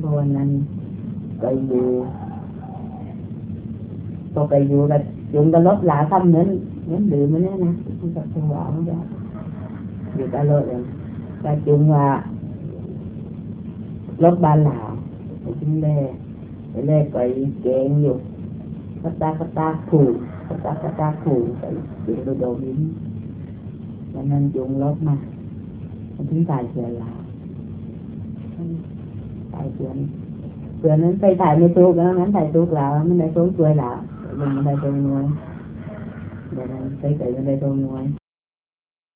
วันนั้นไปอยู่พอไปอยู่กับจุงก็ลบหลาทำเหมือนดื่มมันเนี่ยนะมันก็ตัวหวานได้อยู่ตลอดเลยแต่จุงว่าลบบานหลาไปจุงเล่ไปเก่งอยู่กระตาผูกไปจุงโดนยิ้มวันนั้นจุงลบมามันถึงตายเสียหลาตายเสียนั้นไปถ่ายไม่ถูกแล้วงั้นถ่ายถูกแล้วมันได้ทรงสวยแล้วมันได้ทรงน้อยเดี๋ยวนั้นไปมันได้ทรงน้อย